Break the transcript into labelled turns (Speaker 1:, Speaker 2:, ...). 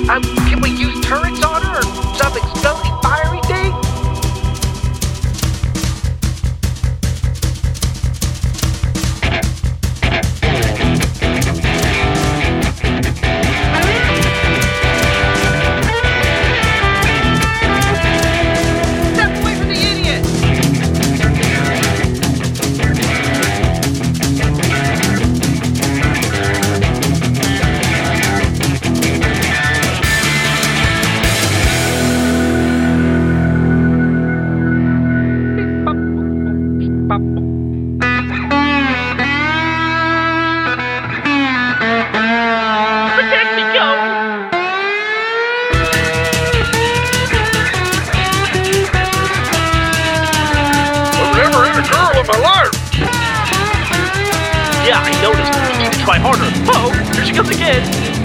Speaker 1: Can we use turrets on her or some exploding fiery thing? Step away from the idiot! Protect me, go!
Speaker 2: I've never hit a girl in my life.
Speaker 1: Yeah, I noticed. You need to try harder. Oh, here she comes again.